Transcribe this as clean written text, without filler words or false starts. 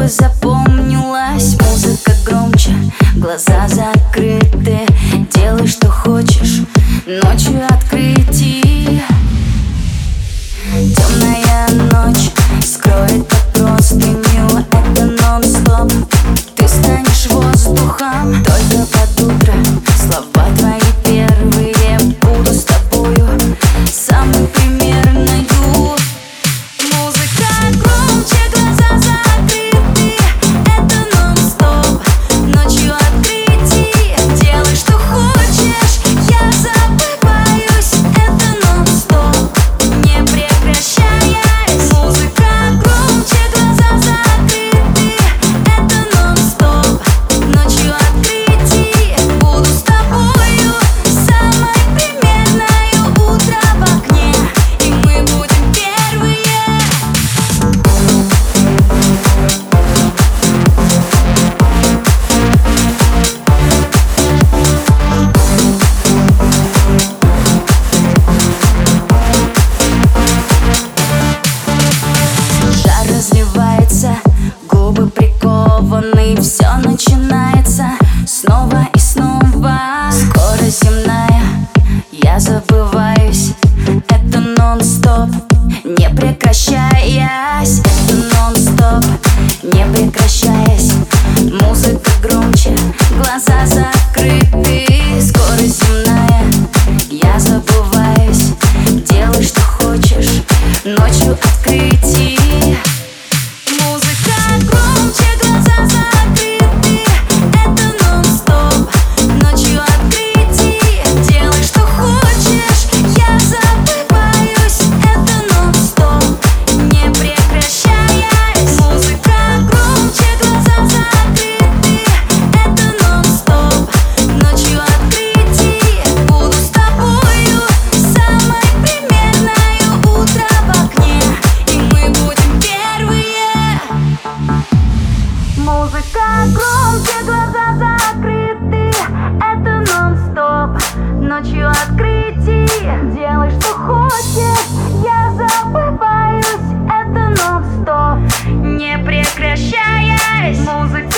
бы запомнилась. Музыка громче, глаза закрыты. Делай, что хочешь, ночью открытий. Темная ночь скроет под простыню. Это нон-стоп, ты станешь воздухом. Только под утро слова твои первые. Буду с тобою самой примерною. Музыка громче, глаза закрыты. Это нон-стоп, ночью открытий. Делай, что хочешь, я забываюсь. Это нон-стоп, не прекращаясь. Музыка громче, глаза закрыты. Это нон-стоп, ночью открытий. Буду с тобою самой примерною. Утро в окне, и мы будем первые. Жар разливается, губы прикованы. Все начинается снова и снова. Скорость земная, я забываюсь. Это нон-стоп, не прекращаясь. Это нон-стоп, не прекращаясь. Музыка громче, глаза закрыты. Скорость земная, я забываюсь. Делай, что хочешь, ночью открытий. Музыка громче, глаза закрыты. Это нон-стоп, ночью открытий. Делай, что хочешь, я забываюсь. Это нон-стоп, не прекращаясь. Музыка громче, глаза закрыты. Это нон-стоп, ночью открытий. Буду с тобою самой примерною. Утро в окне, и мы будем первые. Музыка громче, глаза закрыты. Это нон-стоп, ночью открытий. Делай, что хочешь, я забываюсь. Это нон-стоп, не прекращаясь. Музыка